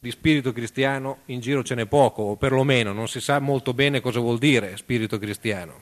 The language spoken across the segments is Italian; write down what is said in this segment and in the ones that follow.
di spirito cristiano in giro ce n'è poco, o perlomeno non si sa molto bene cosa vuol dire spirito cristiano.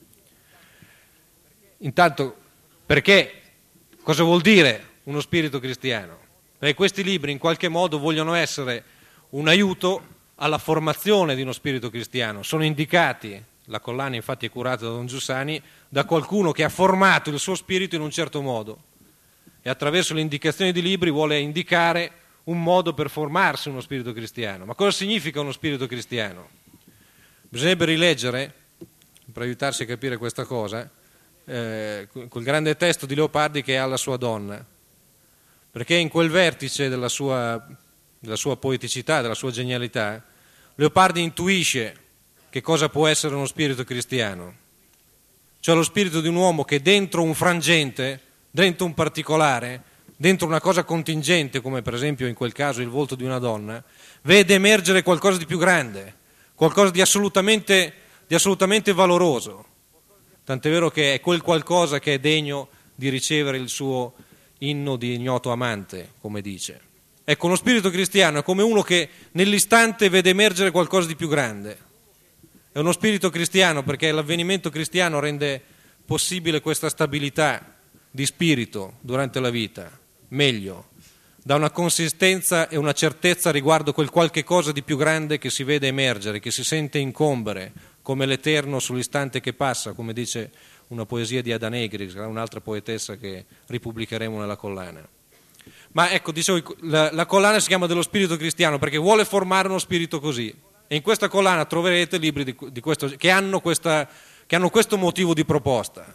Intanto, perché? Cosa vuol dire uno spirito cristiano? Perché questi libri in qualche modo vogliono essere un aiuto alla formazione di uno spirito cristiano. Sono indicati, la collana infatti è curata da Don Giussani, da qualcuno che ha formato il suo spirito in un certo modo e attraverso le indicazioni di libri vuole indicare un modo per formarsi uno spirito cristiano. Ma cosa significa uno spirito cristiano? Bisognerebbe rileggere, per aiutarsi a capire questa cosa, quel grande testo di Leopardi che è Alla sua donna, perché in quel vertice della sua poeticità, della sua genialità, Leopardi intuisce che cosa può essere uno spirito cristiano, cioè lo spirito di un uomo che dentro un frangente, dentro un particolare, dentro una cosa contingente, come per esempio in quel caso il volto di una donna, vede emergere qualcosa di più grande, qualcosa di assolutamente valoroso. Tant'è vero che è quel qualcosa che è degno di ricevere il suo inno di ignoto amante, come dice. Ecco, uno spirito cristiano è come uno che nell'istante vede emergere qualcosa di più grande. È uno spirito cristiano perché l'avvenimento cristiano rende possibile questa stabilità di spirito durante la vita, meglio, dà una consistenza e una certezza riguardo quel qualche cosa di più grande che si vede emergere, che si sente incombere, come l'eterno sull'istante che passa, come dice una poesia di Ada Negri, un'altra poetessa che ripubblicheremo nella collana. Ma ecco, dicevo, la collana si chiama dello spirito cristiano perché vuole formare uno spirito così. E in questa collana troverete libri di questo, che hanno questo motivo di proposta.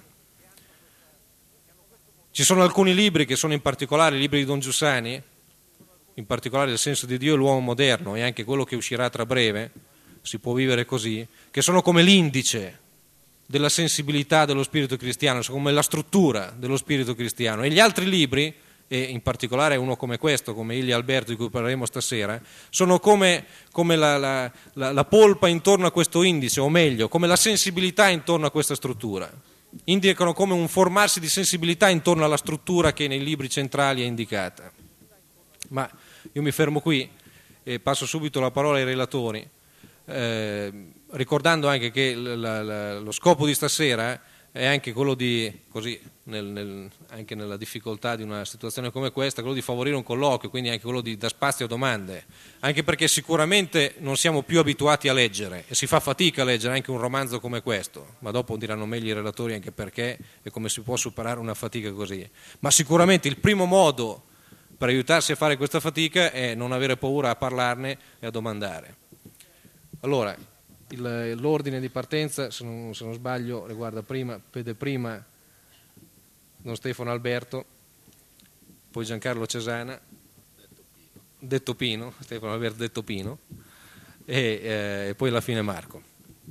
Ci sono alcuni libri che sono in particolare i libri di Don Giussani, in particolare Il senso di Dio e l'uomo moderno e anche quello che uscirà tra breve, Si può vivere così, che sono come l'indice della sensibilità dello spirito cristiano, sono come la struttura dello spirito cristiano. E gli altri libri, e in particolare uno come questo, come Ilia Alberto di cui parleremo stasera, sono come la polpa intorno a questo indice, o meglio, come la sensibilità intorno a questa struttura. Indicano come un formarsi di sensibilità intorno alla struttura che nei libri centrali è indicata. Ma io mi fermo qui e passo subito la parola ai relatori, ricordando anche che lo scopo di stasera è anche quello di, così, anche nella difficoltà di una situazione come questa, quello di favorire un colloquio, quindi anche quello di dar spazio a domande, anche perché sicuramente non siamo più abituati a leggere e si fa fatica a leggere anche un romanzo come questo, ma dopo diranno meglio i relatori anche perché e come si può superare una fatica così. Ma sicuramente il primo modo per aiutarsi a fare questa fatica è non avere paura a parlarne e a domandare. Allora, l'ordine di partenza, se non sbaglio, riguarda vede prima Don Stefano Alberto, poi Giancarlo Cesana, detto Pino, Stefano Alberto detto Pino, e poi alla fine Marco.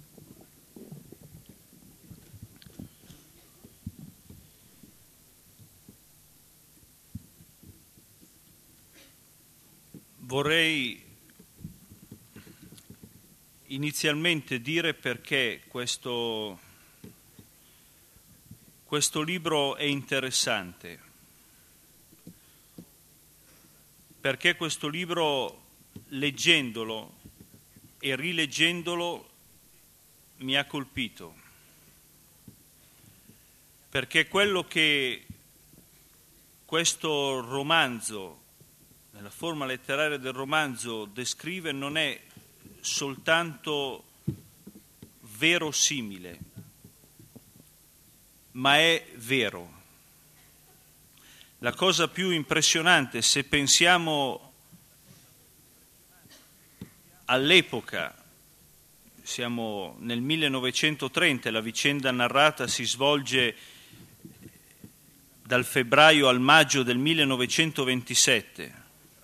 Vorrei inizialmente dire perché questo libro è interessante, perché questo libro, leggendolo e rileggendolo, mi ha colpito, perché quello che questo romanzo, nella forma letteraria del romanzo, descrive non è soltanto verosimile, ma è vero. La cosa più impressionante, se pensiamo all'epoca, siamo nel 1930 e la vicenda narrata si svolge dal febbraio al maggio del 1927.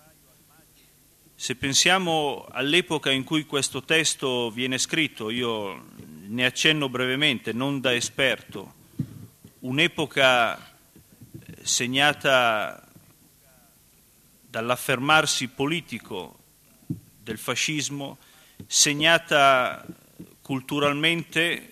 Se pensiamo all'epoca in cui questo testo viene scritto, io ne accenno brevemente, non da esperto, un'epoca segnata dall'affermarsi politico del fascismo, segnata culturalmente,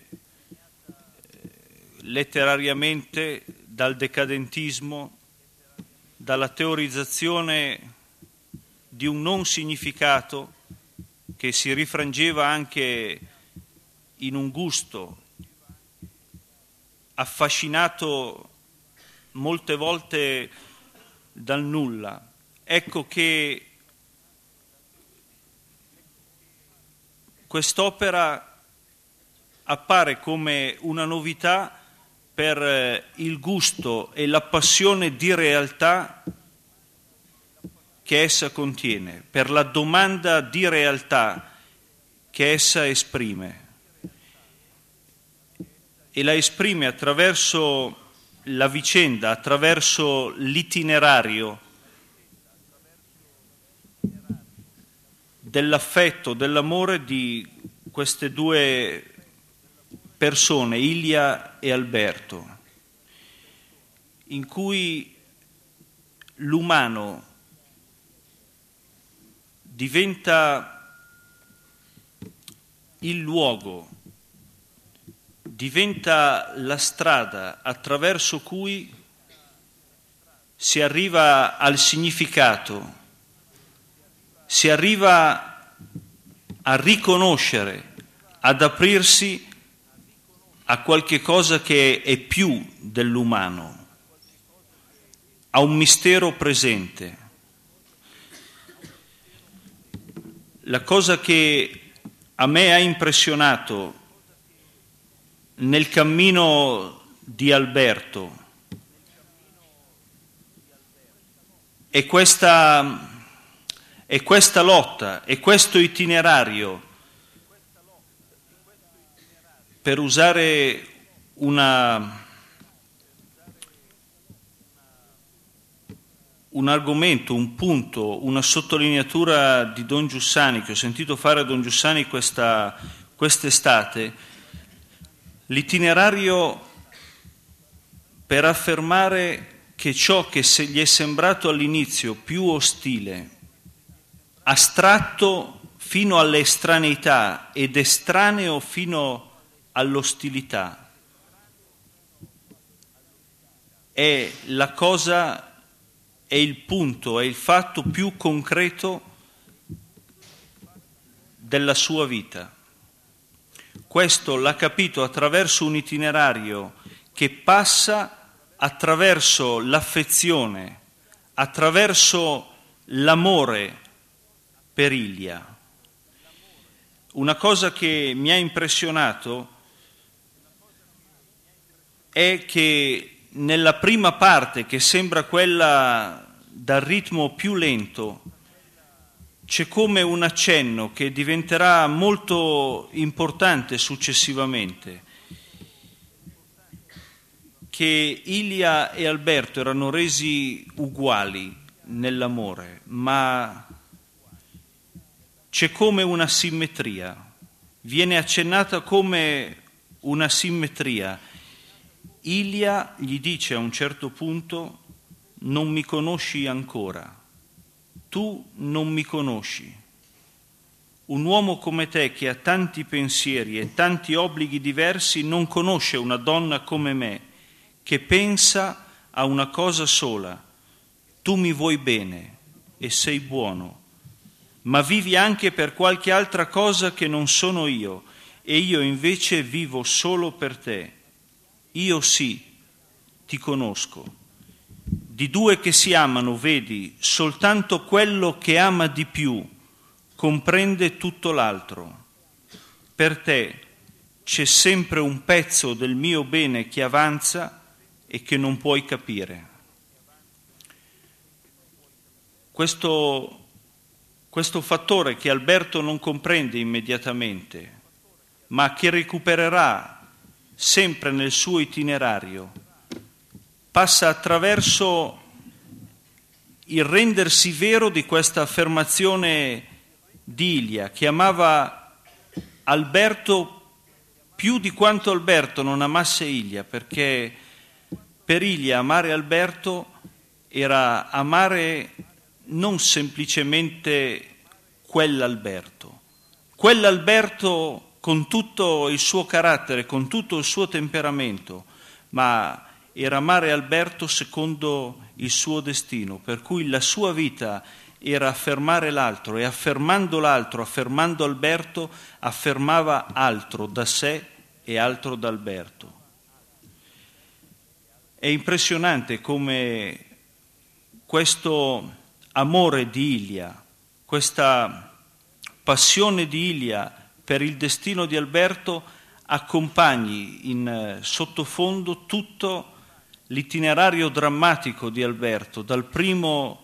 letterariamente dal decadentismo, dalla teorizzazione di un non significato che si rifrangeva anche in un gusto affascinato molte volte dal nulla. Ecco che quest'opera appare come una novità per il gusto e la passione di realtà che essa contiene, per la domanda di realtà che essa esprime. E la esprime attraverso la vicenda, attraverso l'itinerario dell'affetto, dell'amore di queste due persone, Ilia e Alberto, in cui l'umano diventa il luogo, diventa la strada attraverso cui si arriva al significato, si arriva a riconoscere, ad aprirsi a qualche cosa che è più dell'umano, a un mistero presente. La cosa che a me ha impressionato nel cammino di Alberto è questa lotta, è questo itinerario, per usare un argomento, un punto, una sottolineatura di Don Giussani, che ho sentito fare a Don Giussani quest'estate, l'itinerario per affermare che ciò che gli è sembrato all'inizio più ostile, astratto fino all'estraneità ed estraneo fino all'ostilità, è la cosa, è il punto, è il fatto più concreto della sua vita. Questo l'ha capito attraverso un itinerario che passa attraverso l'affezione, attraverso l'amore per Ilia. Una cosa che mi ha impressionato è che nella prima parte, che sembra quella dal ritmo più lento, c'è come un accenno che diventerà molto importante successivamente, che Ilia e Alberto erano resi uguali nell'amore, ma c'è come una simmetria, viene accennata come una simmetria. Ilia gli dice a un certo punto: non mi conosci ancora. Tu non mi conosci. Un uomo come te, che ha tanti pensieri e tanti obblighi diversi, non conosce una donna come me, che pensa a una cosa sola: tu mi vuoi bene e sei buono, ma vivi anche per qualche altra cosa che non sono io, e io invece vivo solo per te. Io sì, ti conosco. Di due che si amano, vedi, soltanto quello che ama di più comprende tutto l'altro. Per te c'è sempre un pezzo del mio bene che avanza e che non puoi capire. Questo fattore che Alberto non comprende immediatamente, ma che recupererà sempre nel suo itinerario, passa attraverso il rendersi vero di questa affermazione di Ilia, che amava Alberto più di quanto Alberto non amasse Ilia, perché per Ilia amare Alberto era amare non semplicemente quell'Alberto con tutto il suo carattere, con tutto il suo temperamento, ma era amare Alberto secondo il suo destino, per cui la sua vita era affermare l'altro, e affermando l'altro, affermando Alberto, affermava altro da sé e altro da Alberto. È impressionante come questo amore di Ilia, questa passione di Ilia per il destino di Alberto accompagni in sottofondo tutto l'itinerario drammatico di Alberto, dal primo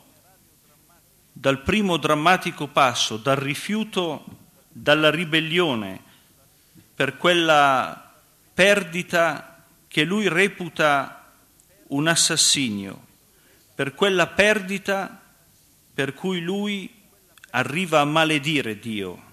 drammatico passo, dal rifiuto, dalla ribellione, per quella perdita che lui reputa un assassinio, per quella perdita per cui lui arriva a maledire Dio.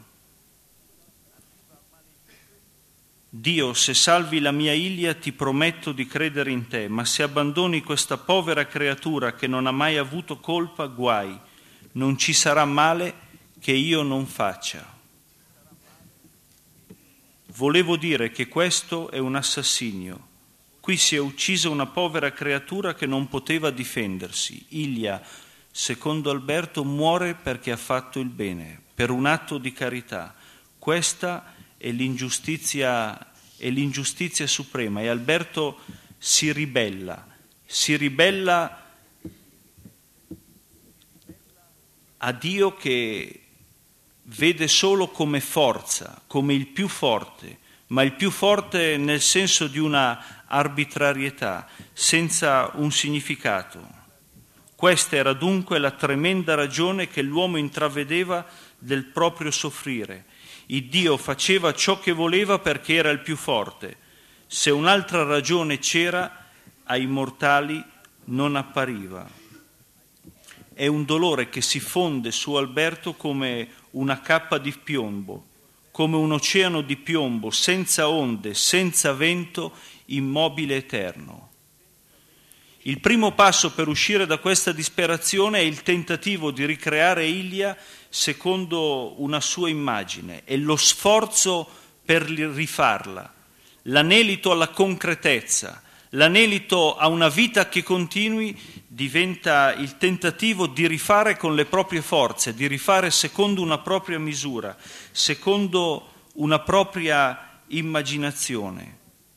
Dio, se salvi la mia Ilia ti prometto di credere in te, ma se abbandoni questa povera creatura che non ha mai avuto colpa, guai, non ci sarà male che io non faccia. Volevo dire che questo è un assassinio. Qui si è uccisa una povera creatura che non poteva difendersi. Ilia, secondo Alberto, muore perché ha fatto il bene, per un atto di carità. Questa è l'ingiustizia suprema, e Alberto si ribella a Dio, che vede solo come forza, come il più forte, ma il più forte nel senso di una arbitrarietà, senza un significato. Questa era dunque la tremenda ragione che l'uomo intravedeva del proprio soffrire. Il Dio faceva ciò che voleva perché era il più forte. Se un'altra ragione c'era, ai mortali non appariva. È un dolore che si fonde su Alberto come una cappa di piombo, come un oceano di piombo, senza onde, senza vento, immobile eterno. Il primo passo per uscire da questa disperazione è il tentativo di ricreare Ilia secondo una sua immagine, è lo sforzo per rifarla, l'anelito alla concretezza, l'anelito a una vita che continui diventa il tentativo di rifare con le proprie forze, di rifare secondo una propria misura, secondo una propria immaginazione.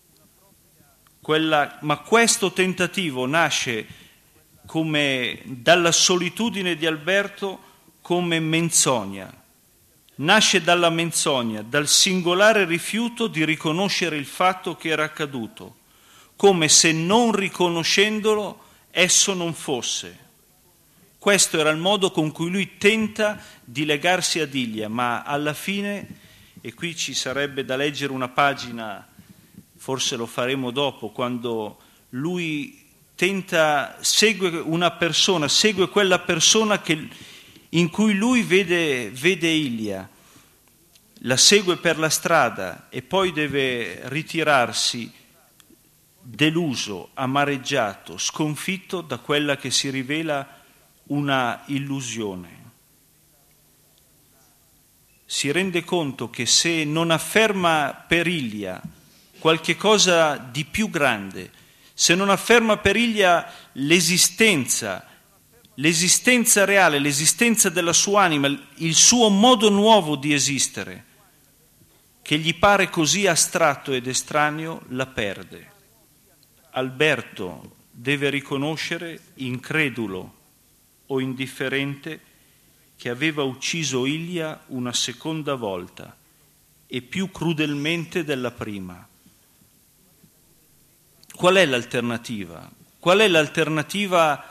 Ma questo tentativo nasce come dalla solitudine di Alberto, come menzogna. Nasce dalla menzogna, dal singolare rifiuto di riconoscere il fatto che era accaduto, come se non riconoscendolo esso non fosse. Questo era il modo con cui lui tenta di legarsi ad Ilia, ma alla fine, e qui ci sarebbe da leggere una pagina, forse lo faremo dopo, quando lui segue quella persona in cui lui vede Ilia, la segue per la strada e poi deve ritirarsi deluso, amareggiato, sconfitto da quella che si rivela una illusione. Si rende conto che se non afferma per Ilia qualche cosa di più grande, se non afferma per Ilia l'esistenza reale, l'esistenza della sua anima, il suo modo nuovo di esistere, che gli pare così astratto ed estraneo, la perde. Alberto deve riconoscere, incredulo o indifferente, che aveva ucciso Ilia una seconda volta e più crudelmente della prima. Qual è l'alternativa? Qual è l'alternativa?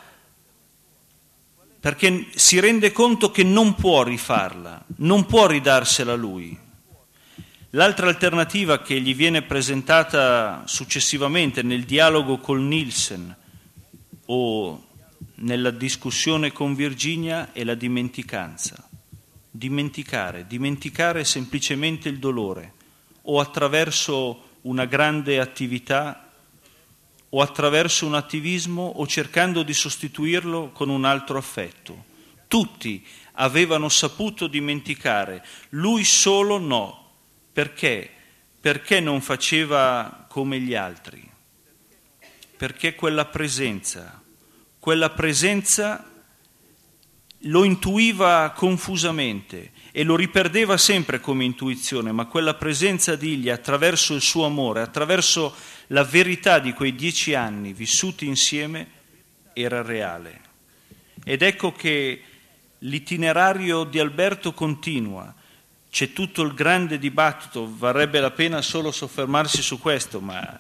Perché si rende conto che non può rifarla, non può ridarsela lui. L'altra alternativa che gli viene presentata successivamente nel dialogo col Nielsen o nella discussione con Virginia è la dimenticanza. Dimenticare semplicemente il dolore, o attraverso una grande attività, o attraverso un attivismo, o cercando di sostituirlo con un altro affetto. Tutti avevano saputo dimenticare, lui solo no. Perché? Perché non faceva come gli altri? Perché quella presenza lo intuiva confusamente e lo riperdeva sempre come intuizione, ma quella presenza di Ilia attraverso il suo amore, attraverso la verità di quei 10 anni vissuti insieme, era reale. Ed ecco che l'itinerario di Alberto continua. C'è tutto il grande dibattito, varrebbe la pena solo soffermarsi su questo, ma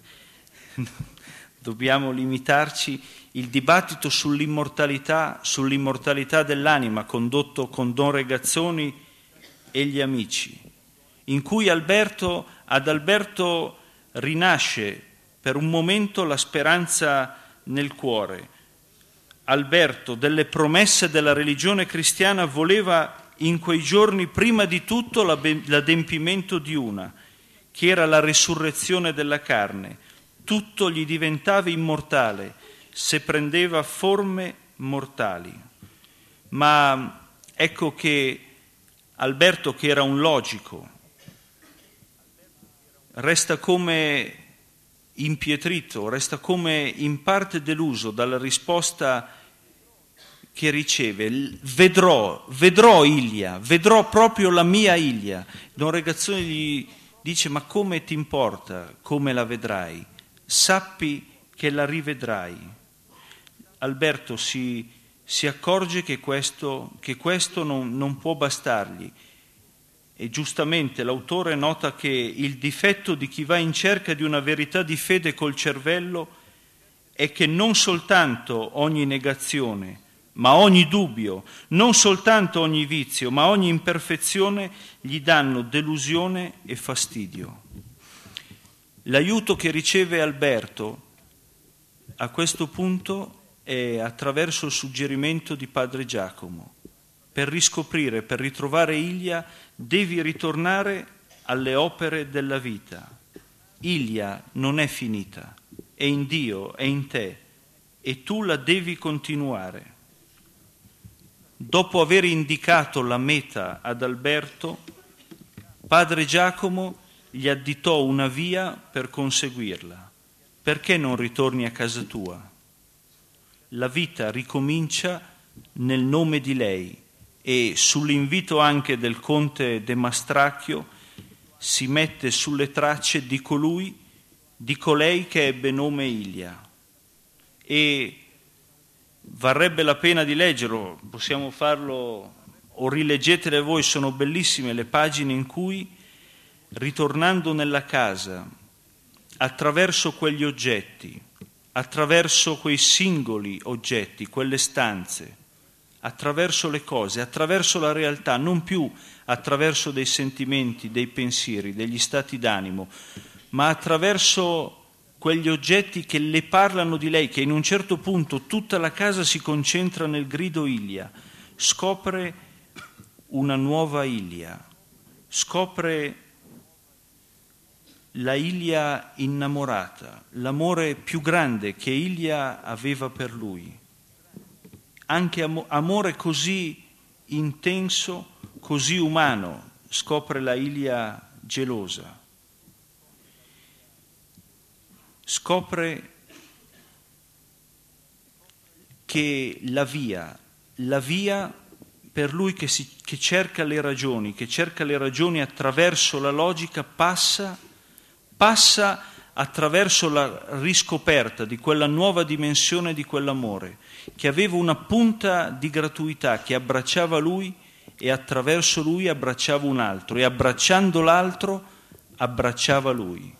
dobbiamo limitarci. Il dibattito sull'immortalità dell'anima condotto con Don Regazzoni e gli amici, in cui ad Alberto rinasce per un momento la speranza nel cuore. Alberto, delle promesse della religione cristiana, voleva in quei giorni prima di tutto l'adempimento di una, che era la risurrezione della carne. Tutto gli diventava immortale se prendeva forme mortali. Ma ecco che Alberto, che era un logico, resta come impietrito, resta come in parte deluso dalla risposta che riceve. Vedrò Ilia, vedrò proprio la mia Ilia. Don Regazzoni gli dice: ma come ti importa come la vedrai? Sappi che la rivedrai. Alberto si accorge che questo non può bastargli, e giustamente l'autore nota che il difetto di chi va in cerca di una verità di fede col cervello è che non soltanto ogni negazione, ma ogni dubbio, non soltanto ogni vizio, ma ogni imperfezione gli danno delusione e fastidio. L'aiuto che riceve Alberto a questo punto è attraverso il suggerimento di Padre Giacomo. Per riscoprire, per ritrovare Ilia, devi ritornare alle opere della vita. Ilia non è finita, è in Dio, è in te, e tu la devi continuare. Dopo aver indicato la meta ad Alberto, Padre Giacomo gli additò una via per conseguirla. Perché non ritorni a casa tua? La vita ricomincia nel nome di lei, e sull'invito anche del conte De Mastracchio si mette sulle tracce di colei che ebbe nome Ilia. E varrebbe la pena di leggerlo, possiamo farlo o rileggetele voi, sono bellissime le pagine in cui, ritornando nella casa, attraverso quegli oggetti, attraverso quei singoli oggetti, quelle stanze, attraverso le cose, attraverso la realtà, non più attraverso dei sentimenti, dei pensieri, degli stati d'animo, ma attraverso quegli oggetti che le parlano di lei, che in un certo punto tutta la casa si concentra nel grido Ilia, scopre una nuova Ilia, scopre la Ilia innamorata, l'amore più grande che Ilia aveva per lui, anche amore così intenso, così umano, scopre la Ilia gelosa. Scopre che la via per lui che cerca le ragioni attraverso la logica, passa attraverso la riscoperta di quella nuova dimensione di quell'amore, che aveva una punta di gratuità, che abbracciava lui e attraverso lui abbracciava un altro, e abbracciando l'altro abbracciava lui.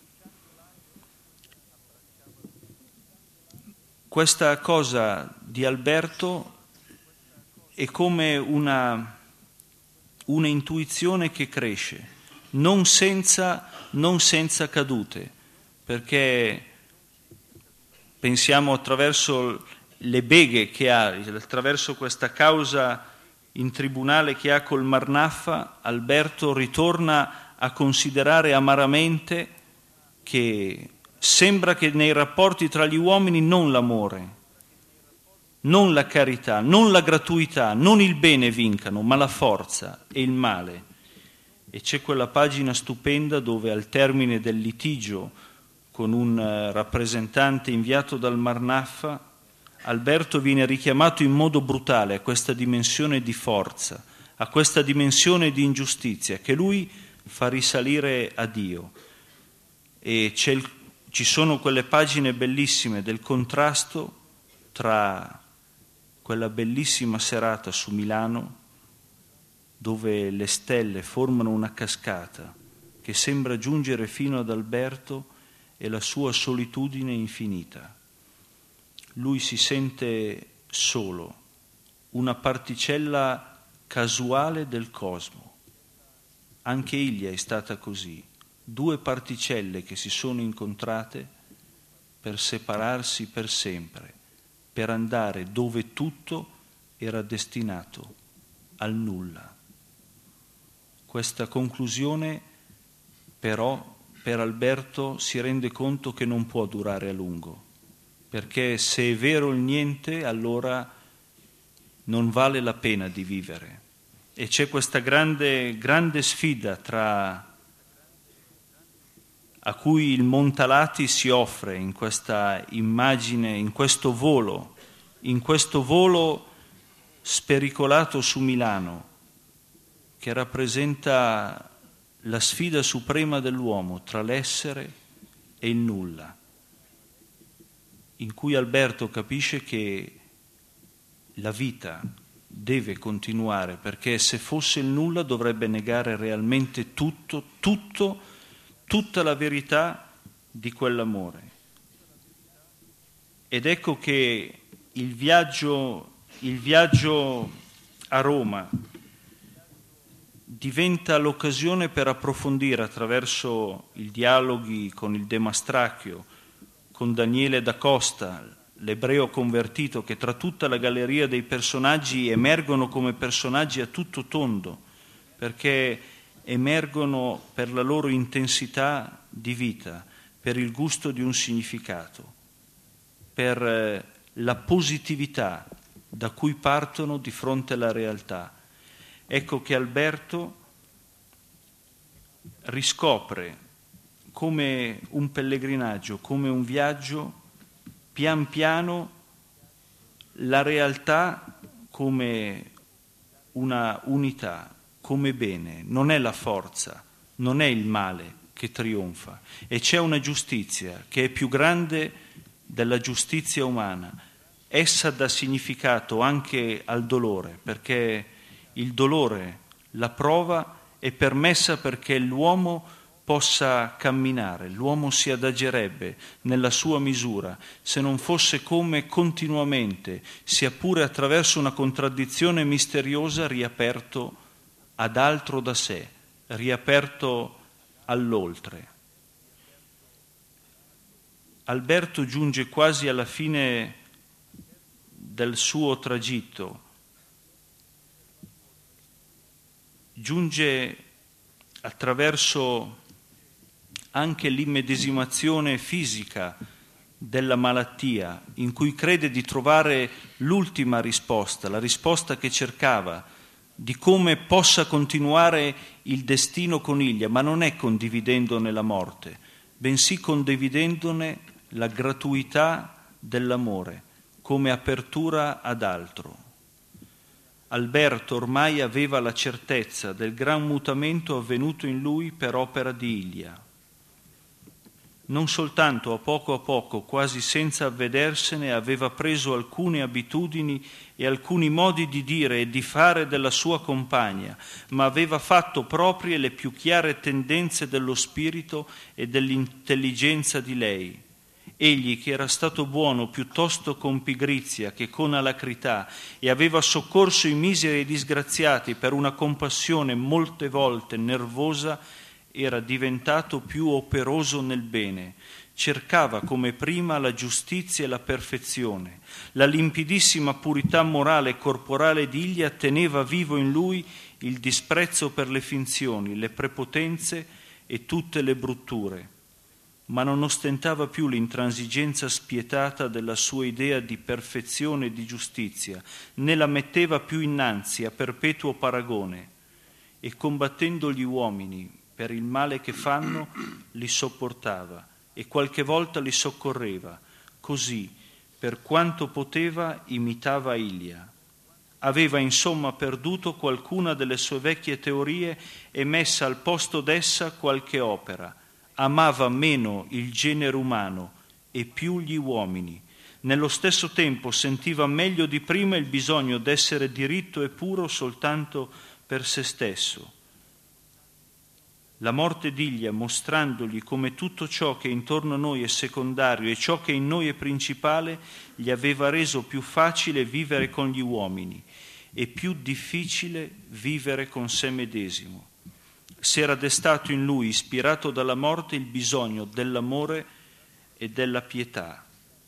Questa cosa di Alberto è come una intuizione che cresce, non senza cadute, perché pensiamo attraverso le beghe che ha, attraverso questa causa in tribunale che ha col Marnaffa, Alberto ritorna a considerare amaramente che sembra che nei rapporti tra gli uomini non l'amore, non la carità, non la gratuità, non il bene vincano, ma la forza e il male. E c'è quella pagina stupenda dove al termine del litigio con un rappresentante inviato dal Marnaffa, Alberto viene richiamato in modo brutale a questa dimensione di forza, a questa dimensione di ingiustizia che lui fa risalire a Dio. E ci sono quelle pagine bellissime del contrasto tra quella bellissima serata su Milano, dove le stelle formano una cascata che sembra giungere fino ad Alberto, e la sua solitudine infinita. Lui si sente solo, una particella casuale del cosmo. Anche Ilia è stata così, 2 particelle che si sono incontrate per separarsi per sempre, per andare dove tutto era destinato al nulla. Questa conclusione però per Alberto si rende conto che non può durare a lungo, perché se è vero il niente, allora non vale la pena di vivere. E c'è questa grande sfida a cui il Montalati si offre in questa immagine, in questo volo spericolato su Milano, che rappresenta la sfida suprema dell'uomo tra l'essere e il nulla, in cui Alberto capisce che la vita deve continuare, perché se fosse il nulla dovrebbe negare realmente tutta la verità di quell'amore. Ed ecco che il viaggio a Roma diventa l'occasione per approfondire, attraverso i dialoghi con il Demastrachio, con Daniele da Costa, l'ebreo convertito, che tra tutta la galleria dei personaggi emergono come personaggi a tutto tondo, perché emergono per la loro intensità di vita, per il gusto di un significato, per la positività da cui partono di fronte alla realtà. Ecco che Alberto riscopre, come un pellegrinaggio, come un viaggio, pian piano la realtà come una unità, come bene. Non è la forza, non è il male che trionfa, e c'è una giustizia che è più grande della giustizia umana. Essa dà significato anche al dolore, perché il dolore, la prova è permessa perché l'uomo possa camminare, l'uomo si adagerebbe nella sua misura se non fosse come continuamente, sia pure attraverso una contraddizione misteriosa, riaperto ad altro da sé, riaperto all'oltre. Alberto giunge quasi alla fine del suo tragitto, giunge attraverso anche l'immedesimazione fisica della malattia, in cui crede di trovare l'ultima risposta, la risposta che cercava, di come possa continuare il destino con Ilia, ma non è condividendone la morte, bensì condividendone la gratuità dell'amore, come apertura ad altro. Alberto ormai aveva la certezza del gran mutamento avvenuto in lui per opera di Ilia. Non soltanto a poco, quasi senza avvedersene, aveva preso alcune abitudini e alcuni modi di dire e di fare della sua compagna, ma aveva fatto proprie le più chiare tendenze dello spirito e dell'intelligenza di lei. Egli, che era stato buono piuttosto con pigrizia che con alacrità e aveva soccorso i miseri e i disgraziati per una compassione molte volte nervosa, era diventato più operoso nel bene. Cercava come prima la giustizia e la perfezione. La limpidissima purità morale e corporale di Ilia teneva vivo in lui il disprezzo per le finzioni, le prepotenze e tutte le brutture, ma non ostentava più l'intransigenza spietata della sua idea di perfezione e di giustizia, né la metteva più innanzi a perpetuo paragone, e combattendo gli uomini per il male che fanno, li sopportava e qualche volta li soccorreva. Così, per quanto poteva imitava Ilia. Aveva insomma perduto qualcuna delle sue vecchie teorie e messa al posto d'essa qualche opera. Amava meno il genere umano e più gli uomini. Nello stesso tempo sentiva meglio di prima il bisogno d'essere diritto e puro soltanto per se stesso. La morte d'Ilia, mostrandogli come tutto ciò che intorno a noi è secondario e ciò che in noi è principale, gli aveva reso più facile vivere con gli uomini e più difficile vivere con se medesimo. Si era destato in lui, ispirato dalla morte, il bisogno dell'amore e della pietà.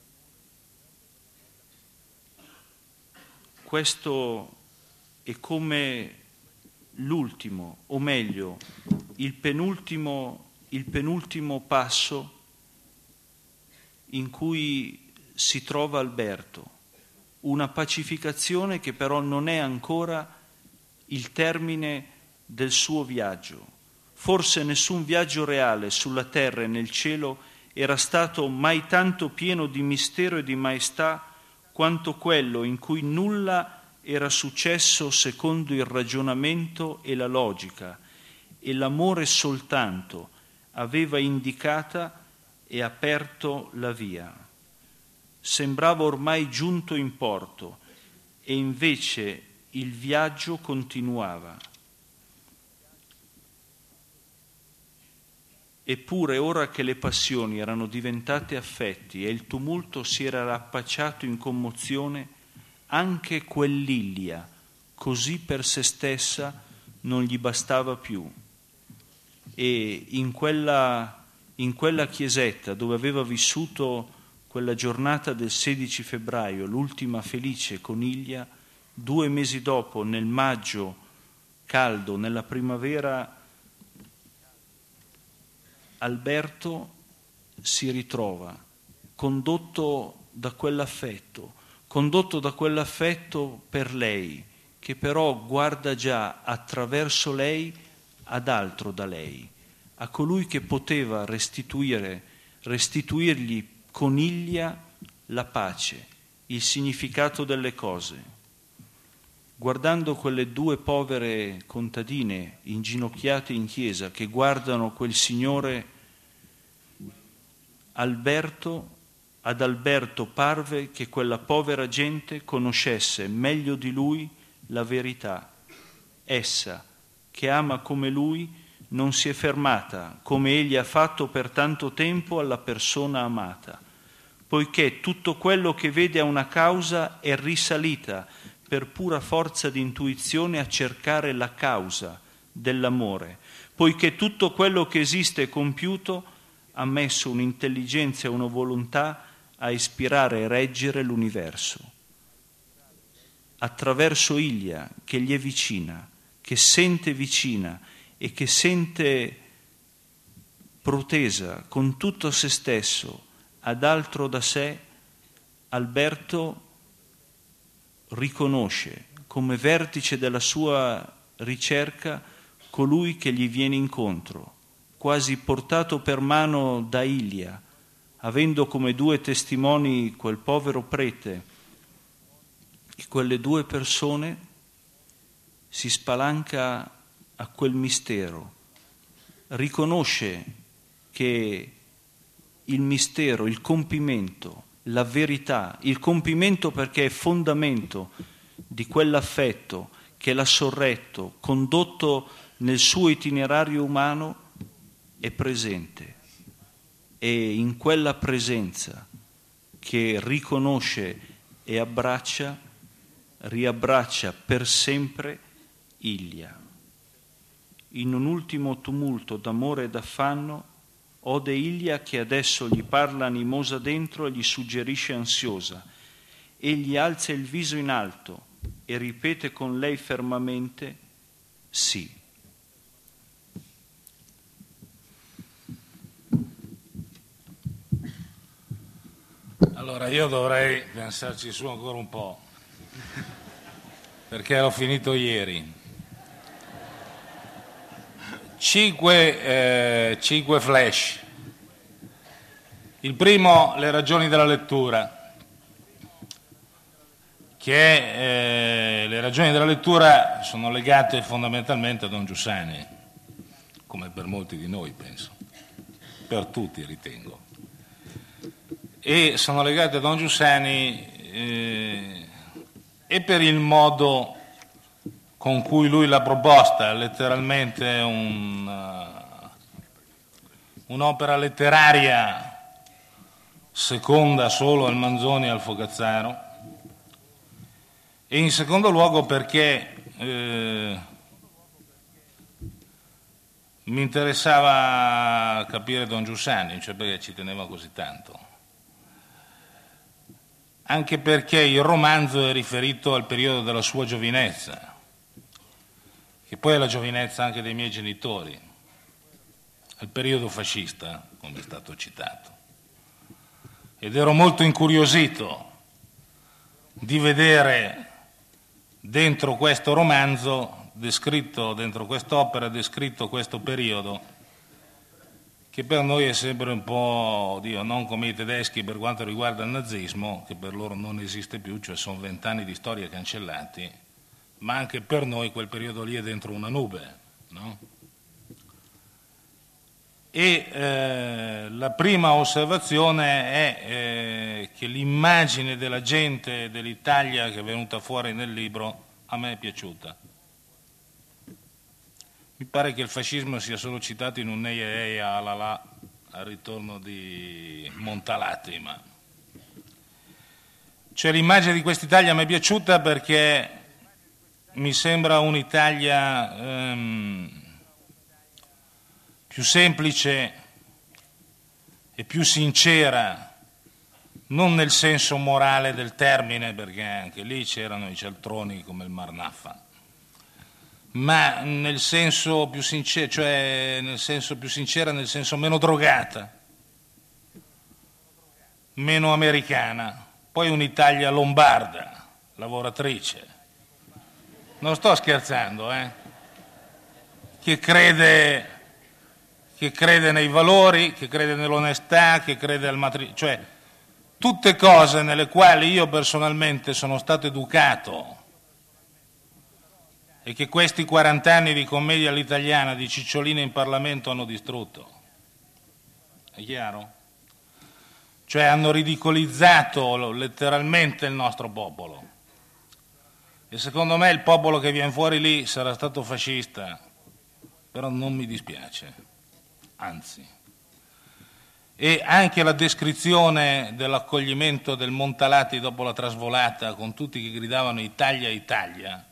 Questo è come l'ultimo, o meglio, il penultimo passo in cui si trova Alberto, una pacificazione che però non è ancora il termine del suo viaggio. Forse nessun viaggio reale sulla terra e nel cielo era stato mai tanto pieno di mistero e di maestà quanto quello in cui nulla era successo secondo il ragionamento e la logica, e l'amore soltanto aveva indicata e aperto la via. Sembrava ormai giunto in porto, e invece il viaggio continuava. Eppure, ora che le passioni erano diventate affetti e il tumulto si era rappacciato in commozione, anche quell'Ilia, così per se stessa, non gli bastava più. E in quella chiesetta dove aveva vissuto quella giornata del 16 febbraio, l'ultima felice con Ilia, 2 mesi dopo, nel maggio caldo, nella primavera, Alberto si ritrova, condotto da quell'affetto per lei, che però guarda già attraverso lei ad altro da lei, a colui che poteva restituirgli con Ilia la pace, il significato delle cose. Guardando quelle 2 povere contadine inginocchiate in chiesa che guardano quel signore, ad Alberto parve che quella povera gente conoscesse meglio di lui la verità. Essa, che ama come lui, non si è fermata, come egli ha fatto per tanto tempo, alla persona amata, poiché tutto quello che vede a una causa è risalita per pura forza di intuizione a cercare la causa dell'amore, poiché tutto quello che esiste è compiuto ha messo un'intelligenza e una volontà a ispirare e reggere l'universo. Attraverso Ilia, che gli è vicina, che sente vicina e che sente protesa con tutto se stesso ad altro da sé, Alberto riconosce come vertice della sua ricerca colui che gli viene incontro, quasi portato per mano da Ilia, avendo come 2 testimoni quel povero prete, e quelle 2 persone si spalanca a quel mistero, riconosce che il mistero, il compimento, la verità, il compimento perché è fondamento di quell'affetto che l'ha sorretto, condotto nel suo itinerario umano, è presente. E in quella presenza che riconosce e abbraccia, riabbraccia per sempre Ilia. In un ultimo tumulto d'amore e d'affanno, ode Ilia che adesso gli parla animosa dentro e gli suggerisce ansiosa. Egli alza il viso in alto e ripete con lei fermamente sì. Allora io dovrei pensarci su ancora un po', perché l'ho finito ieri. 5 flash. Il primo, le ragioni della lettura. che le ragioni della lettura sono legate fondamentalmente a Don Giussani, come per molti di noi penso, per tutti ritengo, e sono legate a Don Giussani e per il modo con cui lui l'ha proposta, letteralmente un'opera letteraria seconda solo al Manzoni e al Fogazzaro, e in secondo luogo perché mi interessava capire Don Giussani, cioè perché ci teneva così tanto. Anche perché il romanzo è riferito al periodo della sua giovinezza, che poi è la giovinezza anche dei miei genitori, al periodo fascista, come è stato citato. Ed ero molto incuriosito di vedere dentro questo romanzo descritto, dentro quest'opera descritto questo periodo, che per noi è sempre un po', non come i tedeschi per quanto riguarda il nazismo, che per loro non esiste più, cioè sono 20 anni di storia cancellati, ma anche per noi quel periodo lì è dentro una nube, no? E la prima osservazione è che l'immagine della gente dell'Italia che è venuta fuori nel libro a me è piaciuta. Mi pare che il fascismo sia solo citato in un eia eia alala al ritorno di Montalati, ma cioè l'immagine di quest'Italia mi è piaciuta perché mi sembra un'Italia più semplice e più sincera, non nel senso morale del termine, perché anche lì c'erano i cialtroni come il Marnaffa, ma nel senso più sincero, cioè nel senso più sincera, nel senso meno drogata, meno americana, poi un'Italia lombarda, lavoratrice. Non sto scherzando, che crede nei valori, che crede nell'onestà, che crede al matrimonio, cioè tutte cose nelle quali io personalmente sono stato educato e che questi 40 anni di commedia all'italiana, di ciccioline in Parlamento hanno distrutto. È chiaro? Cioè hanno ridicolizzato letteralmente il nostro popolo. E secondo me il popolo che viene fuori lì sarà stato fascista, però non mi dispiace. Anzi, e anche la descrizione dell'accoglimento del Montalati dopo la trasvolata con tutti che gridavano Italia, Italia,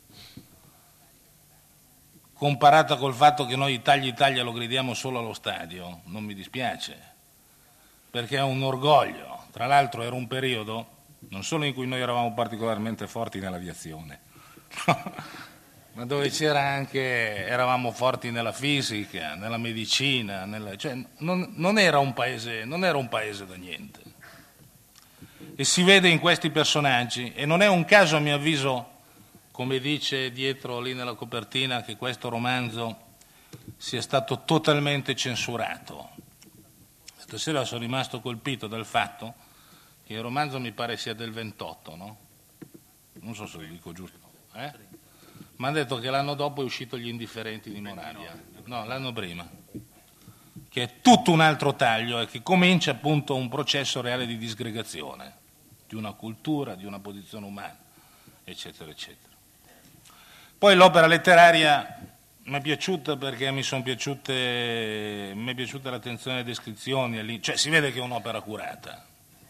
comparata col fatto che noi Italia, Italia lo gridiamo solo allo stadio, non mi dispiace, perché è un orgoglio. Tra l'altro era un periodo non solo in cui noi eravamo particolarmente forti nell'aviazione, ma dove c'era anche, eravamo forti nella fisica, nella medicina, cioè non era un paese da niente. E si vede in questi personaggi, e non è un caso a mio avviso, come dice dietro lì nella copertina, che questo romanzo sia stato totalmente censurato. Stasera sono rimasto colpito dal fatto che il romanzo mi pare sia del 28, no? Non so se lo dico giusto, Mi hanno detto che l'anno dopo è uscito Gli indifferenti di Moravia, no, l'anno prima, che è tutto un altro taglio e che comincia appunto un processo reale di disgregazione di una cultura, di una posizione umana, eccetera, eccetera. Poi l'opera letteraria mi è piaciuta perché mi è piaciuta l'attenzione alle descrizioni, cioè si vede che è un'opera curata.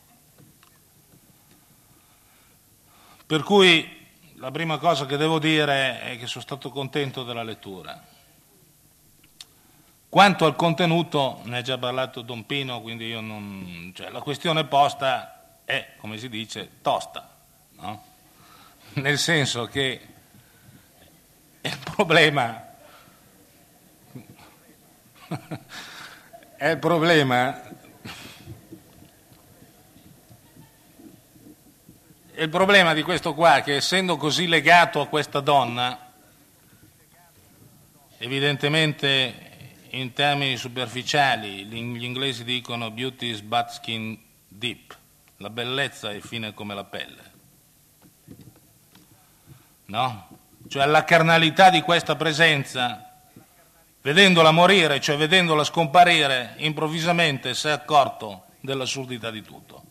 Per cui la prima cosa che devo dire è che sono stato contento della lettura. Quanto al contenuto, ne ha già parlato Don Pino, quindi io non... Cioè, la questione posta è, come si dice, tosta, no? Nel senso che il problema... è il problema... Il problema di questo qua, che essendo così legato a questa donna, evidentemente in termini superficiali, gli inglesi dicono beauty is but skin deep, la bellezza è fine come la pelle. no? Cioè la carnalità di questa presenza, vedendola morire, cioè vedendola scomparire, improvvisamente si è accorto dell'assurdità di tutto.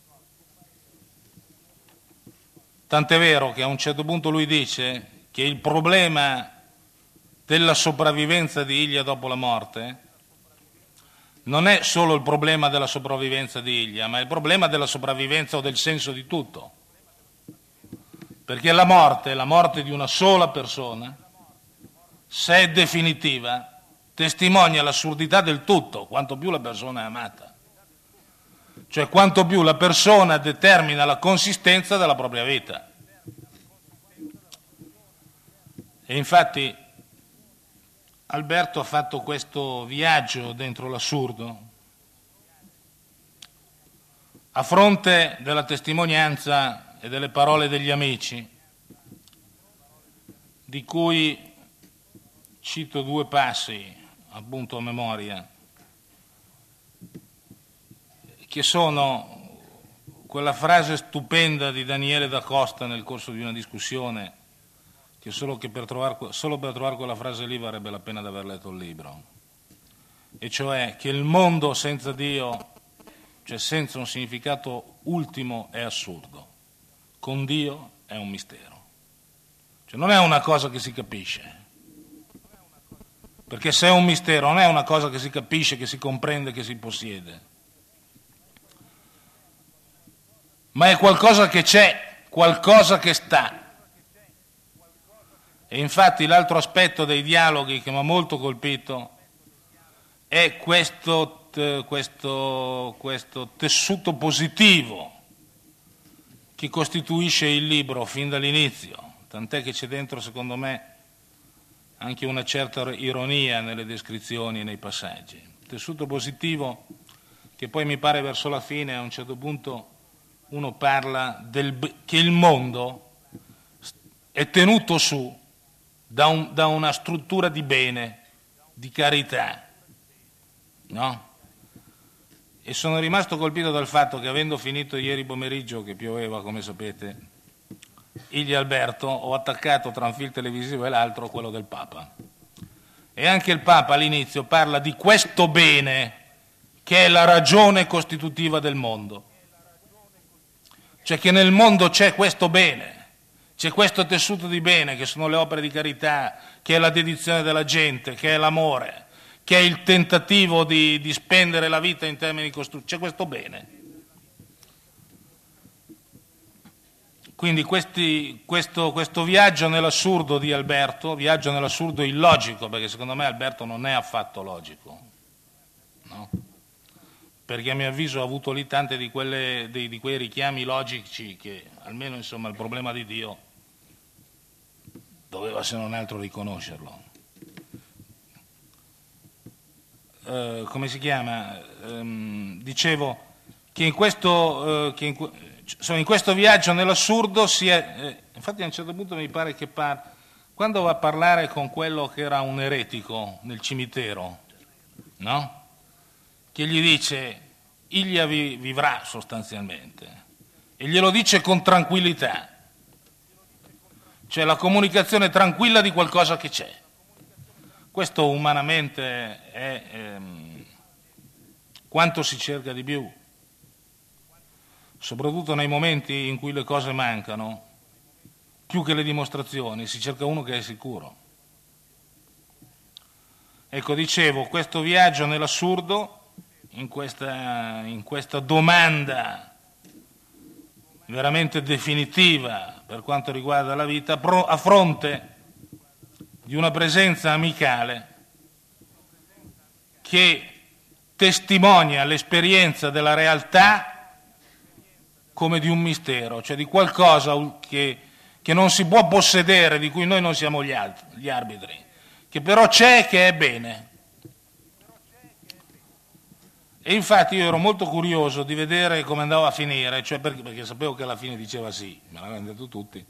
Tant'è vero che a un certo punto lui dice che il problema della sopravvivenza di Ilia dopo la morte non è solo il problema della sopravvivenza di Ilia, ma è il problema della sopravvivenza o del senso di tutto. Perché la morte di una sola persona, se è definitiva, testimonia l'assurdità del tutto, quanto più la persona è amata. Cioè quanto più la persona determina la consistenza della propria vita. E infatti Alberto ha fatto questo viaggio dentro l'assurdo a fronte della testimonianza e delle parole degli amici, di cui cito due passi appunto a memoria, che sono quella frase stupenda di Daniele da Costa nel corso di una discussione, che solo per trovare quella frase lì varrebbe la pena di aver letto il libro, e cioè che il mondo senza Dio, cioè senza un significato ultimo, è assurdo, con Dio è un mistero, cioè non è una cosa che si capisce, perché se è un mistero non è una cosa che si capisce, che si comprende, che si possiede, ma è qualcosa che c'è, qualcosa che sta. E infatti l'altro aspetto dei dialoghi che mi ha molto colpito è questo tessuto positivo che costituisce il libro fin dall'inizio, tant'è che c'è dentro, secondo me, anche una certa ironia nelle descrizioni e nei passaggi. Tessuto positivo che poi mi pare verso la fine, a un certo punto, uno parla che il mondo è tenuto su da una struttura di bene, di carità, no? E sono rimasto colpito dal fatto che, avendo finito ieri pomeriggio, che pioveva come sapete, Ilia Alberto, ho attaccato tra un fil televisivo e l'altro quello del Papa. E anche il Papa all'inizio parla di questo bene che è la ragione costitutiva del mondo. Cioè che nel mondo c'è questo bene, c'è questo tessuto di bene che sono le opere di carità, che è la dedizione della gente, che è l'amore, che è il tentativo di spendere la vita in termini costruttivi, c'è questo bene. Quindi questo viaggio nell'assurdo di Alberto, viaggio nell'assurdo illogico, perché secondo me Alberto non è affatto logico, no? Perché a mio avviso ha avuto lì tante di quei richiami logici che, almeno insomma, il problema di Dio doveva se non altro riconoscerlo. Come si chiama? Dicevo che in questo viaggio nell'assurdo infatti a un certo punto mi pare che quando va a parlare con quello che era un eretico nel cimitero, no? Che gli dice Ilia vivrà sostanzialmente, e glielo dice con tranquillità, cioè la comunicazione tranquilla di qualcosa che c'è. Questo umanamente è quanto si cerca di più, soprattutto nei momenti in cui le cose mancano, più che le dimostrazioni, si cerca uno che è sicuro. Ecco, dicevo, questo viaggio nell'assurdo, in questa domanda veramente definitiva per quanto riguarda la vita, a fronte di una presenza amicale che testimonia l'esperienza della realtà come di un mistero, cioè di qualcosa che non si può possedere, di cui noi non siamo gli arbitri, che però c'è, che è bene. E infatti io ero molto curioso di vedere come andava a finire, cioè perché sapevo che alla fine diceva sì, me l'avevano detto tutti.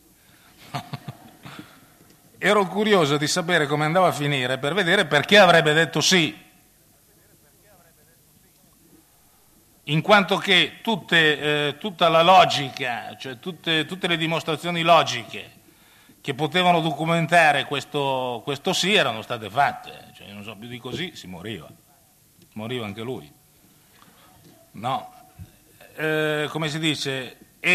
Ero curioso di sapere come andava a finire per vedere perché avrebbe detto sì, in quanto che tutta la logica, cioè tutte le dimostrazioni logiche che potevano documentare questo sì erano state fatte, cioè, non so, più di così si moriva anche lui, no? Come si dice,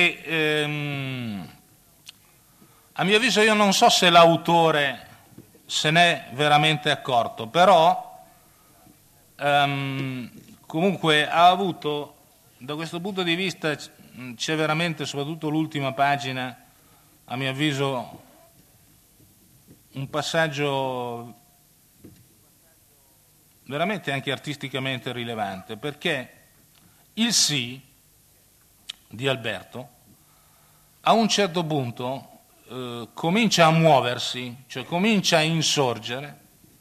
a mio avviso, io non so se l'autore se n'è veramente accorto, però comunque ha avuto, da questo punto di vista c'è veramente, soprattutto l'ultima pagina, a mio avviso un passaggio veramente anche artisticamente rilevante, perché il sì di Alberto a un certo punto comincia a muoversi, cioè comincia a insorgere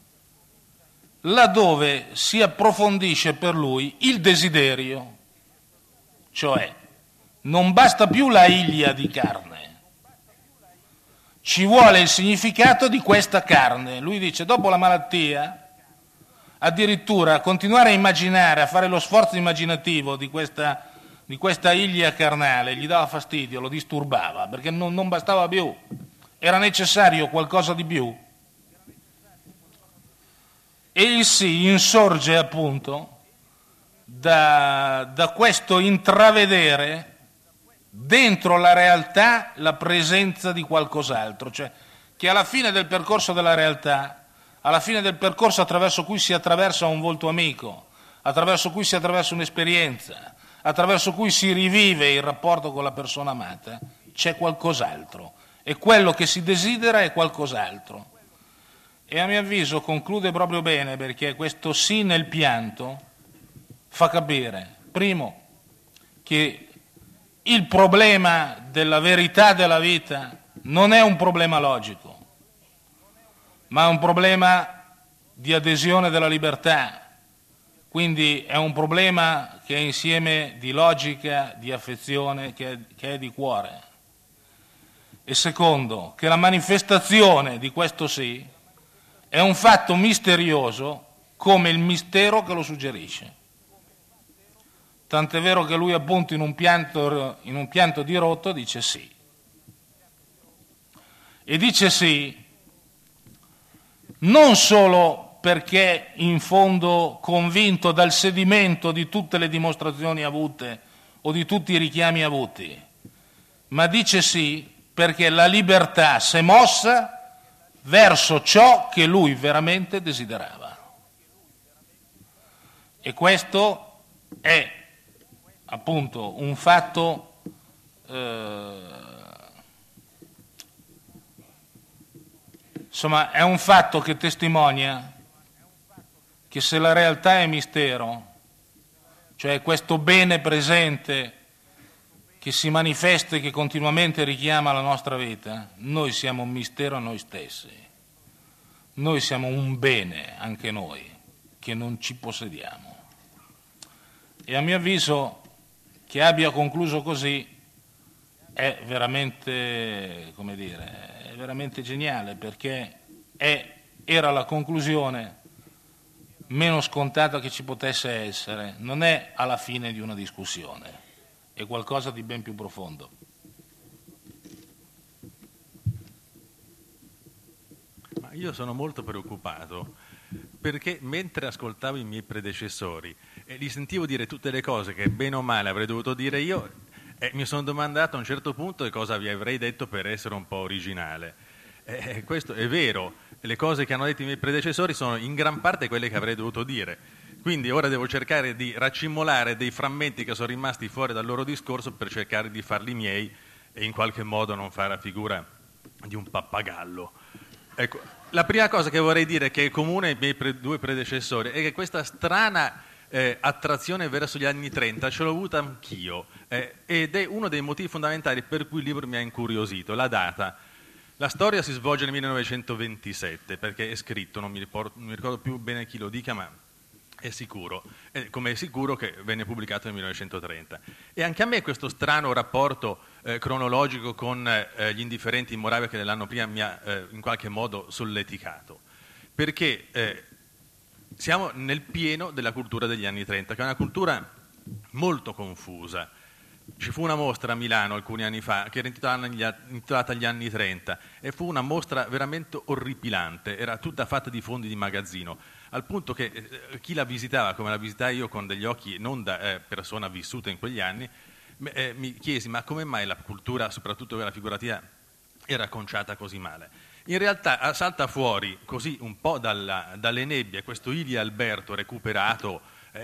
laddove si approfondisce per lui il desiderio, cioè non basta più la iglia di carne, ci vuole il significato di questa carne. Lui dice, dopo la malattia, addirittura continuare a immaginare, a fare lo sforzo immaginativo di questa iglia carnale gli dava fastidio, lo disturbava, perché non bastava più, era necessario qualcosa di più. E il sì insorge appunto da questo intravedere dentro la realtà la presenza di qualcos'altro, cioè che alla fine del percorso della realtà, alla fine del percorso attraverso cui si attraversa un volto amico, attraverso cui si attraversa un'esperienza, attraverso cui si rivive il rapporto con la persona amata, c'è qualcos'altro, e quello che si desidera è qualcos'altro. E a mio avviso conclude proprio bene, perché questo sì nel pianto fa capire, primo, che il problema della verità della vita non è un problema logico, ma è un problema di adesione della libertà. Quindi è un problema che è insieme di logica, di affezione, che è di cuore. E secondo, che la manifestazione di questo sì è un fatto misterioso come il mistero che lo suggerisce. Tant'è vero che lui appunto in un pianto dirotto dice sì. E dice sì non solo perché in fondo convinto dal sedimento di tutte le dimostrazioni avute o di tutti i richiami avuti, ma dice sì perché la libertà si è mossa verso ciò che lui veramente desiderava. E questo è appunto un fatto insomma è un fatto che testimonia che se la realtà è mistero, cioè questo bene presente che si manifesta e che continuamente richiama la nostra vita, noi siamo un mistero a noi stessi, noi siamo un bene anche noi che non ci possediamo. E a mio avviso che abbia concluso così è veramente, come dire, è veramente geniale, perché era la conclusione meno scontata che ci potesse essere, non è alla fine di una discussione, è qualcosa di ben più profondo. Ma io sono molto preoccupato perché mentre ascoltavo i miei predecessori e li sentivo dire tutte le cose che bene o male avrei dovuto dire io, mi sono domandato a un certo punto che cosa vi avrei detto per essere un po' originale. Questo è vero, le cose che hanno detto i miei predecessori sono in gran parte quelle che avrei dovuto dire, quindi ora devo cercare di raccimolare dei frammenti che sono rimasti fuori dal loro discorso per cercare di farli miei e in qualche modo non fare la figura di un pappagallo. Ecco, la prima cosa che vorrei dire che è comune ai miei due predecessori è che questa strana attrazione verso gli anni 30 ce l'ho avuta anch'io ed è uno dei motivi fondamentali per cui il libro mi ha incuriosito, la data. La storia si svolge nel 1927 perché è scritto, non mi ricordo più bene chi lo dica, ma è sicuro, come è sicuro che venne pubblicato nel 1930. E anche a me questo strano rapporto cronologico con gli indifferenti in Moravia che nell'anno prima mi ha in qualche modo solleticato, perché siamo nel pieno della cultura degli anni 30, che è una cultura molto confusa, ci fu una mostra a Milano alcuni anni fa che era intitolata Gli anni 30 e fu una mostra veramente orripilante, era tutta fatta di fondi di magazzino, al punto che chi la visitava, come la visitai io con degli occhi non da persona vissuta in quegli anni, mi chiesi ma come mai la cultura, soprattutto quella figurativa, era conciata così male. In realtà salta fuori così un po' dalle nebbie questo Ilia Alberto recuperato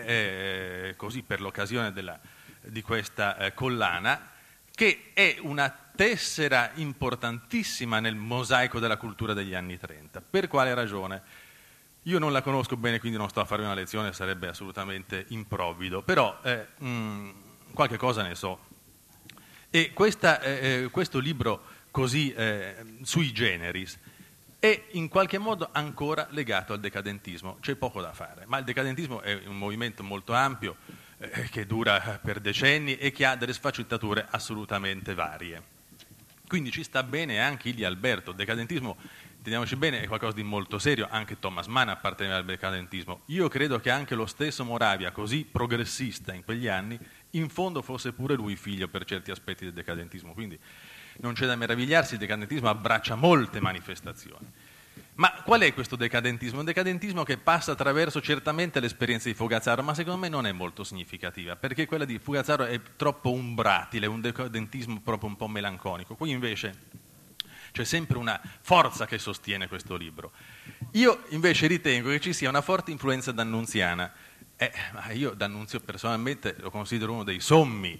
così per l'occasione di questa collana, che è una tessera importantissima nel mosaico della cultura degli anni 30. Per quale ragione? Io non la conosco bene, quindi non sto a fare una lezione, sarebbe assolutamente improvvido, però qualche cosa ne so. E questo libro così sui generis è in qualche modo ancora legato al decadentismo, c'è poco da fare, ma il decadentismo è un movimento molto ampio che dura per decenni e che ha delle sfaccettature assolutamente varie. Quindi ci sta bene anche Ilia Alberto. Il decadentismo, intendiamoci bene, è qualcosa di molto serio, anche Thomas Mann apparteneva al decadentismo. Io credo che anche lo stesso Moravia, così progressista in quegli anni, in fondo fosse pure lui figlio per certi aspetti del decadentismo, quindi non c'è da meravigliarsi, il decadentismo abbraccia molte manifestazioni. Ma qual è questo decadentismo? Un decadentismo che passa attraverso certamente l'esperienza di Fogazzaro, ma secondo me non è molto significativa, perché quella di Fogazzaro è troppo umbratile, un decadentismo proprio un po' melanconico. Qui invece c'è sempre una forza che sostiene questo libro. Io invece ritengo che ci sia una forte influenza d'annunziana. Ma io D'Annunzio personalmente lo considero uno dei sommi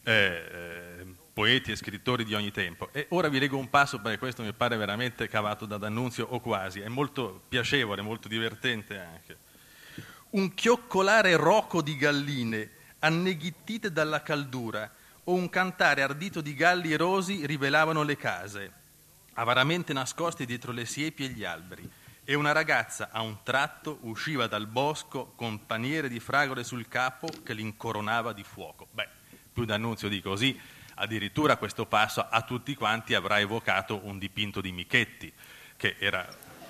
poeti e scrittori di ogni tempo. E ora vi leggo un passo, perché questo mi pare veramente cavato da D'Annunzio o quasi, è molto piacevole, molto divertente anche. Un chioccolare roco di galline anneghittite dalla caldura o un cantare ardito di galli erosi rivelavano le case, avaramente nascoste dietro le siepi e gli alberi, e una ragazza a un tratto usciva dal bosco con paniere di fragole sul capo che l'incoronava di fuoco. Beh, più D'Annunzio di così, addirittura questo passo a tutti quanti avrà evocato un dipinto di Michetti, che era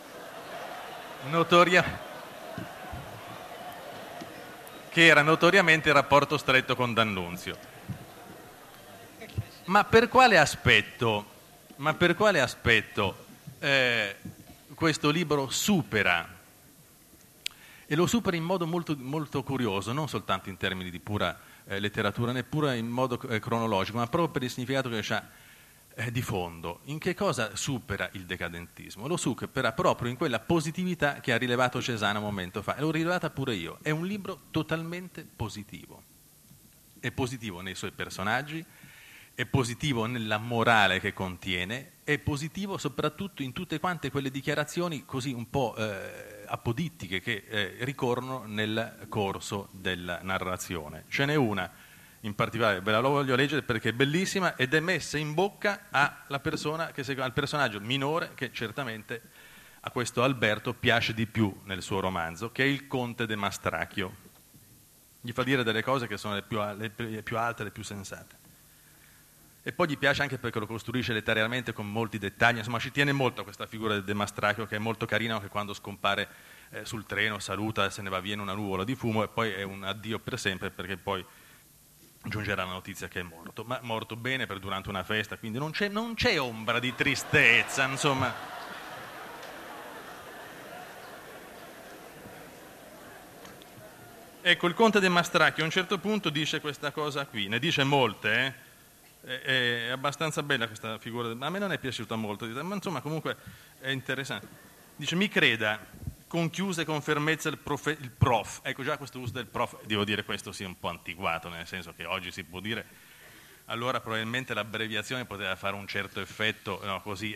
notoriamente in rapporto stretto con D'Annunzio. Ma per quale aspetto questo libro supera, e lo supera in modo molto, molto curioso, non soltanto in termini di pura letteratura, neppure in modo cronologico, ma proprio per il significato che ha di fondo. In che cosa supera il decadentismo? Lo supera proprio in quella positività che ha rilevato Cesana un momento fa, e l'ho rilevata pure io. È un libro totalmente positivo. È positivo nei suoi personaggi, è positivo nella morale che contiene, è positivo soprattutto in tutte quante quelle dichiarazioni così un po' apodittiche che ricorrono nel corso della narrazione. Ce n'è una in particolare, ve la voglio leggere perché è bellissima ed è messa in bocca alla persona che segue, al personaggio minore che certamente a questo Alberto piace di più nel suo romanzo, che è il conte de Mastracchio. Gli fa dire delle cose che sono le più alte, le più sensate. E poi gli piace anche perché lo costruisce letterariamente con molti dettagli, insomma ci tiene molto a questa figura del De Mastracchio, che è molto carina, anche quando scompare sul treno, saluta, se ne va via in una nuvola di fumo e poi è un addio per sempre, perché poi giungerà la notizia che è morto, ma morto bene durante una festa, quindi non c'è ombra di tristezza, insomma. Ecco, il conte de Mastracchio a un certo punto dice questa cosa qui, ne dice molte, È abbastanza bella questa figura, ma a me non è piaciuta molto, ma insomma comunque è interessante. Dice: mi creda, conchiuse con fermezza il prof. Ecco, già questo uso del prof, devo dire questo sia un po' antiquato, nel senso che oggi si può dire, allora probabilmente l'abbreviazione poteva fare un certo effetto, no, così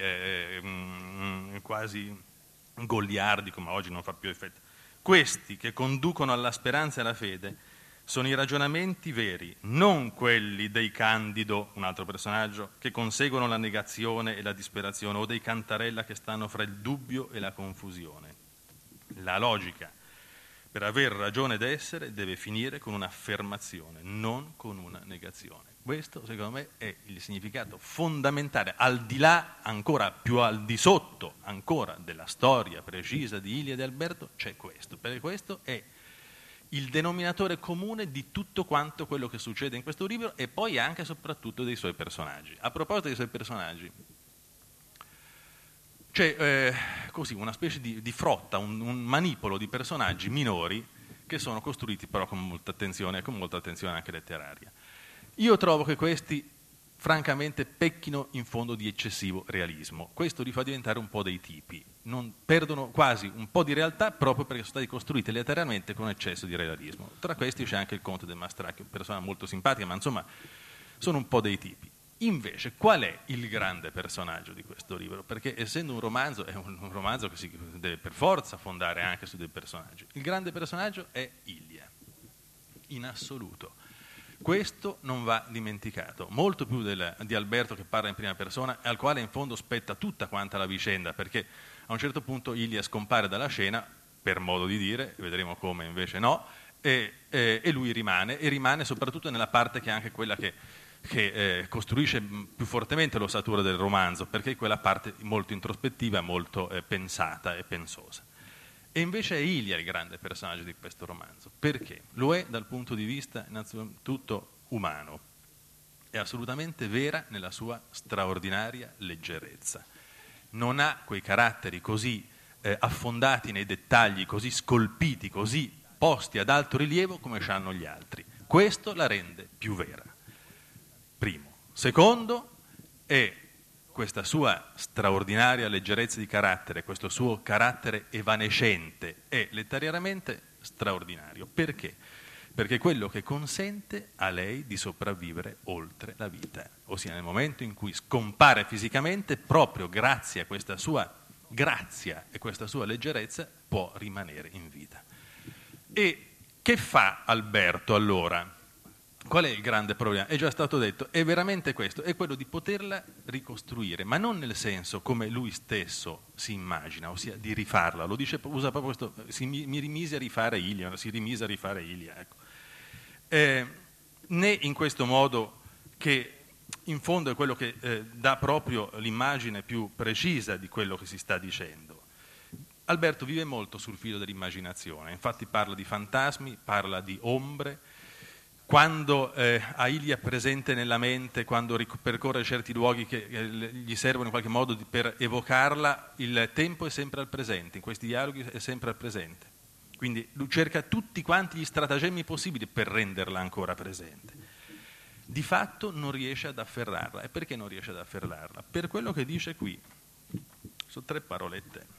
quasi goliardico, ma oggi non fa più effetto. Questi che conducono alla speranza e alla fede sono i ragionamenti veri, non quelli dei Candido, un altro personaggio, che conseguono la negazione e la disperazione, o dei Cantarella che stanno fra il dubbio e la confusione. La logica, per aver ragione d'essere, deve finire con un'affermazione, non con una negazione. Questo, secondo me, è il significato fondamentale, al di là, ancora più al di sotto ancora della storia precisa di Ilia e di Alberto, c'è questo, perché questo è il denominatore comune di tutto quanto quello che succede in questo libro e poi anche e soprattutto dei suoi personaggi. A proposito dei suoi personaggi, c'è così una specie di frotta, un manipolo di personaggi minori che sono costruiti però con molta attenzione anche letteraria. Io trovo che questi francamente pecchino in fondo di eccessivo realismo. Questo li fa diventare un po' dei tipi, perdono quasi un po' di realtà proprio perché sono stati costruiti letteralmente con eccesso di realismo. Tra questi c'è anche il conte del Mastracchio, persona molto simpatica, ma insomma sono un po' dei tipi. Invece, qual è il grande personaggio di questo libro? Perché essendo un romanzo, è un romanzo che si deve per forza fondare anche su dei personaggi. Il grande personaggio è Ilia, in assoluto. Questo non va dimenticato, molto più di Alberto che parla in prima persona, al quale in fondo spetta tutta quanta la vicenda, perché a un certo punto Ilia scompare dalla scena, per modo di dire, vedremo come invece no, e lui rimane soprattutto nella parte che è anche quella che costruisce più fortemente l'ossatura del romanzo, perché è quella parte molto introspettiva, molto pensata e pensosa. E invece è Ilia il grande personaggio di questo romanzo. Perché? Lo è dal punto di vista innanzitutto umano. È assolutamente vera nella sua straordinaria leggerezza. Non ha quei caratteri così affondati nei dettagli, così scolpiti, così posti ad alto rilievo come hanno gli altri. Questo la rende più vera. Primo. Secondo è questa sua straordinaria leggerezza di carattere, questo suo carattere evanescente è letterariamente straordinario. Perché? Perché è quello che consente a lei di sopravvivere oltre la vita, ossia nel momento in cui scompare fisicamente, proprio grazie a questa sua grazia e questa sua leggerezza può rimanere in vita. E che fa Alberto allora? Qual è il grande problema? È già stato detto, è veramente questo, è quello di poterla ricostruire, ma non nel senso come lui stesso si immagina, ossia di rifarla, lo dice, usa proprio questo, mi rimise a rifare Ilia, si rimise a rifare Ilia, ecco. Né in questo modo che in fondo è quello che dà proprio l'immagine più precisa di quello che si sta dicendo. Alberto vive molto sul filo dell'immaginazione, infatti parla di fantasmi, parla di ombre. Quando ha Ilia presente nella mente, quando percorre certi luoghi che gli servono in qualche modo per evocarla, il tempo è sempre al presente, in questi dialoghi è sempre al presente. Quindi lui cerca tutti quanti gli stratagemmi possibili per renderla ancora presente. Di fatto non riesce ad afferrarla. E perché non riesce ad afferrarla? Per quello che dice qui. Sono 3 parolette.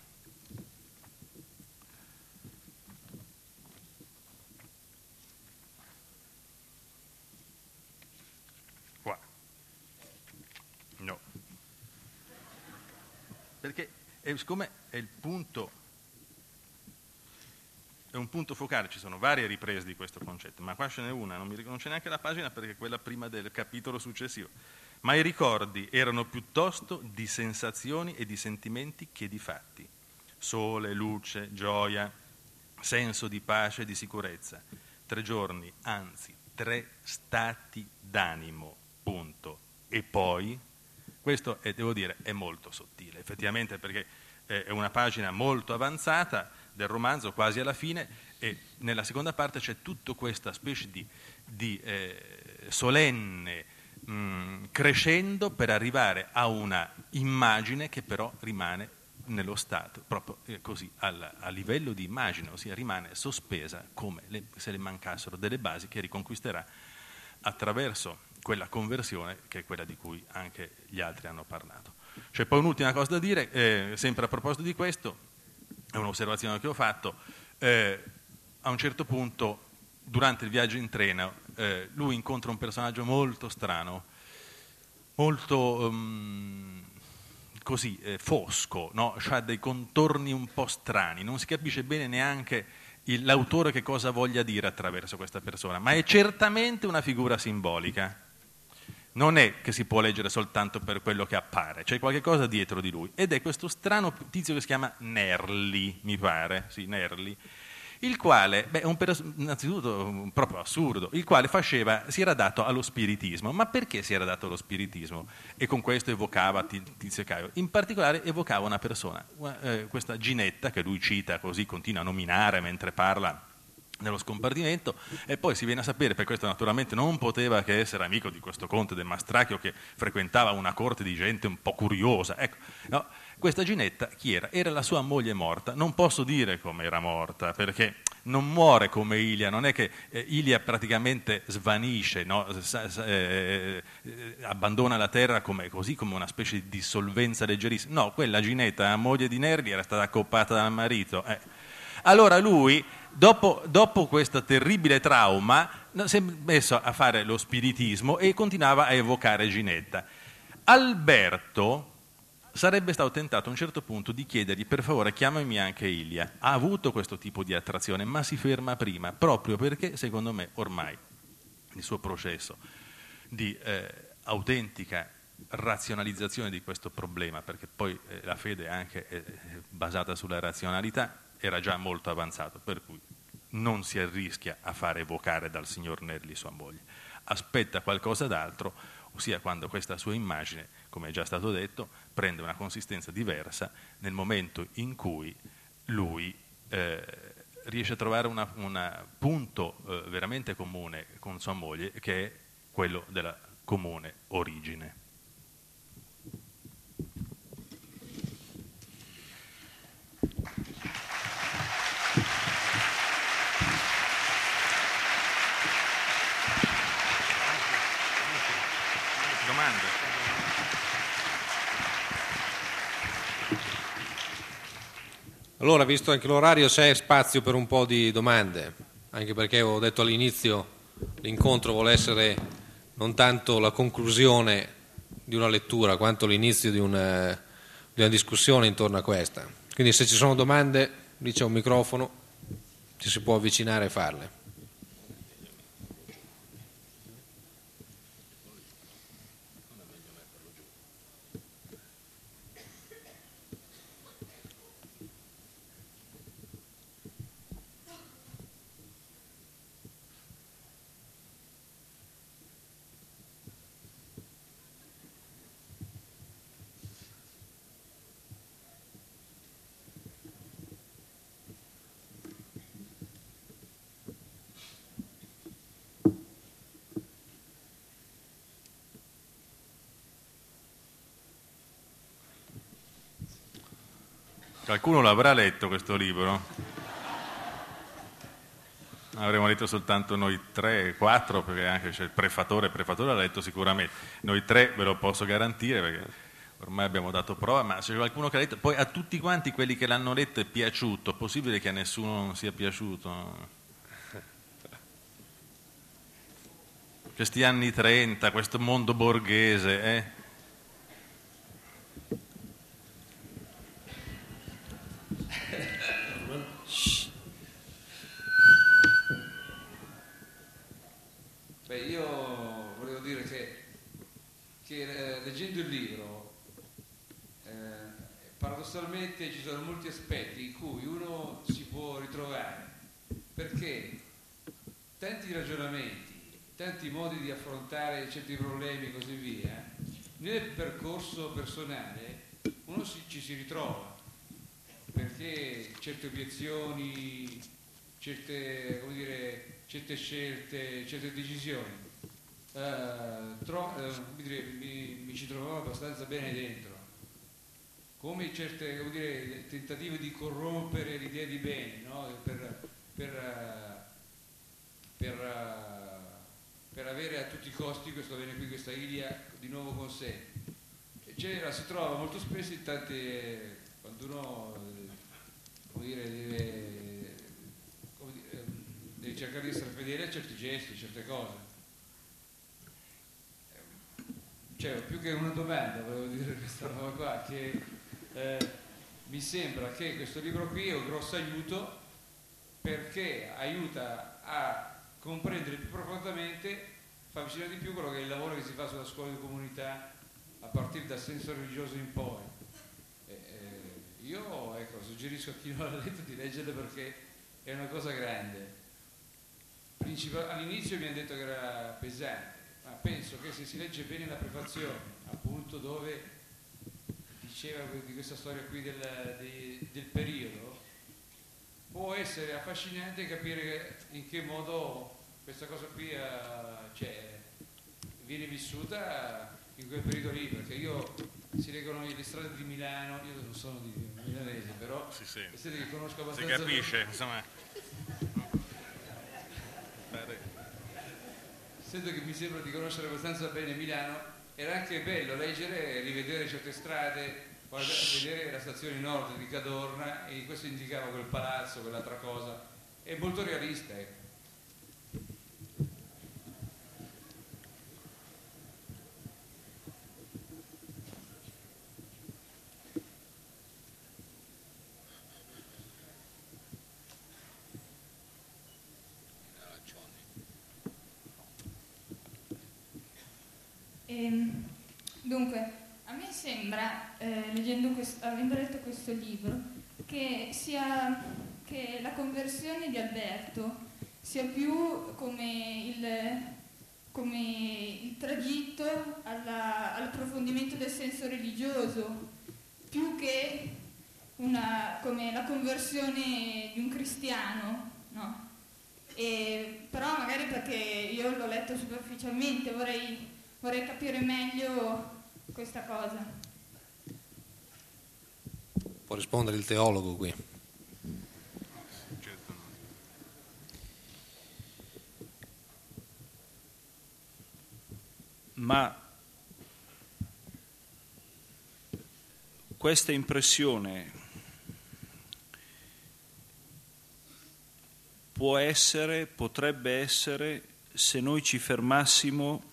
No, perché siccome è un punto focale, ci sono varie riprese di questo concetto, ma qua ce n'è una, non c'è neanche la pagina perché è quella prima del capitolo successivo. Ma i ricordi erano piuttosto di sensazioni e di sentimenti che di fatti. Sole, luce, gioia, senso di pace e di sicurezza. 3 giorni, anzi 3 stati d'animo, punto. E poi... Questo, devo dire, è molto sottile, effettivamente, perché è una pagina molto avanzata del romanzo, quasi alla fine, e nella seconda parte c'è tutta questa specie di solenne crescendo per arrivare a una immagine che però rimane nello stato, proprio così, a livello di immagine, ossia rimane sospesa come se le mancassero delle basi che riconquisterà attraverso quella conversione che è quella di cui anche gli altri hanno parlato. C'è poi un'ultima cosa da dire, sempre a proposito di questo, è un'osservazione che ho fatto, a un certo punto, durante il viaggio in treno, lui incontra un personaggio molto strano, molto così fosco, no? Ha dei contorni un po' strani, non si capisce bene neanche l'autore che cosa voglia dire attraverso questa persona, ma è certamente una figura simbolica. Non è che si può leggere soltanto per quello che appare, c'è qualche cosa dietro di lui. Ed è questo strano tizio che si chiama Nerli, mi pare, sì, Nerli, il quale, innanzitutto proprio assurdo, il quale si era dato allo spiritismo. Ma perché si era dato allo spiritismo? E con questo evocava Tizio e Caio. In particolare evocava una persona, questa Ginetta, che lui cita così, continua a nominare mentre parla nello scompartimento, e poi si viene a sapere, per questo naturalmente non poteva che essere amico di questo conte del Mastracchio, che frequentava una corte di gente un po' curiosa. Ecco, no? Questa Ginetta chi era? Era la sua moglie morta. Non posso dire come era morta, perché non muore come Ilia, non è che Ilia praticamente svanisce, no? Abbandona la terra così come una specie di dissolvenza leggerissima. No, quella Ginetta, la moglie di Nerli, era stata accoppata dal marito. Allora lui, dopo questo terribile trauma, si è messo a fare lo spiritismo e continuava a evocare Ginetta. Alberto sarebbe stato tentato a un certo punto di chiedergli: per favore chiamami anche Ilia. Ha avuto questo tipo di attrazione, ma si ferma prima, proprio perché secondo me ormai il suo processo di autentica razionalizzazione di questo problema, perché poi la fede anche è basata sulla razionalità, era già molto avanzato, per cui non si arrischia a fare evocare dal signor Nerli sua moglie. Aspetta qualcosa d'altro, ossia quando questa sua immagine, come è già stato detto, prende una consistenza diversa nel momento in cui lui riesce a trovare un punto veramente comune con sua moglie, che è quello della comune origine. Domande? Allora, visto anche l'orario, c'è spazio per un po' di domande, anche perché ho detto all'inizio l'incontro vuole essere non tanto la conclusione di una lettura quanto l'inizio di una discussione intorno a questa. Quindi se ci sono domande, lì c'è un microfono, ci si può avvicinare e farle. Qualcuno l'avrà letto questo libro? Avremmo letto soltanto noi 3, 4, perché anche c'è il prefatore l'ha letto sicuramente. Noi 3 ve lo posso garantire, perché ormai abbiamo dato prova, ma c'è qualcuno che l'ha letto. Poi a tutti quanti quelli che l'hanno letto è piaciuto. È possibile che a nessuno non sia piaciuto? Questi anni 30, questo mondo borghese, Io volevo dire che leggendo il libro paradossalmente ci sono molti aspetti in cui uno si può ritrovare, perché tanti ragionamenti, tanti modi di affrontare certi problemi e così via, nel percorso personale uno ci si ritrova, perché certe obiezioni, certe scelte, certe decisioni mi ci trovavo abbastanza bene dentro, come certe tentative di corrompere l'idea di bene, no? per avere a tutti i costi questo bene qui, questa Ilia di nuovo con sé. Si trova molto spesso in tante, quando uno deve cercare di essere fedele a certi gesti, certe cose. Più che una domanda, volevo dire questa roba qua, che mi sembra che questo libro qui è un grosso aiuto, perché aiuta a comprendere più profondamente, fa vicino di più quello che è il lavoro che si fa sulla scuola di comunità a partire dal senso religioso in poi. Io suggerisco a chi non l'ha letto di leggerlo, perché è una cosa grande. All'inizio mi hanno detto che era pesante, ma penso che se si legge bene la prefazione, appunto, dove diceva di questa storia qui del periodo, può essere affascinante capire in che modo questa cosa qui viene vissuta in quel periodo lì, perché si leggono le strade di Milano, io non sono di milanese, però senti che conosco abbastanza. Si capisce, insomma. Sento che mi sembra di conoscere abbastanza bene Milano. Era anche bello leggere e rivedere certe strade, vedere la stazione nord di Cadorna, e questo indicava quel palazzo, quell'altra cosa. È molto realista, ecco. Dunque, a me sembra, avendo letto questo libro, che la conversione di Alberto sia più come il tragitto all'approfondimento del senso religioso, più che come la conversione di un cristiano, no? Però magari perché io l'ho letto superficialmente, vorrei capire meglio questa cosa. Può rispondere il teologo qui. Certo. Ma questa impressione potrebbe essere, se noi ci fermassimo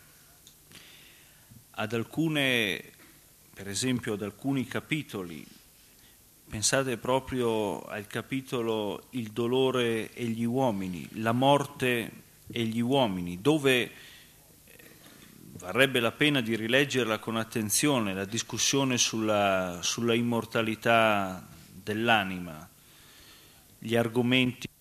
ad per esempio ad alcuni capitoli. Pensate proprio al capitolo Il dolore e gli uomini, la morte e gli uomini, dove varrebbe la pena di rileggerla con attenzione, la discussione sulla immortalità dell'anima, gli argomenti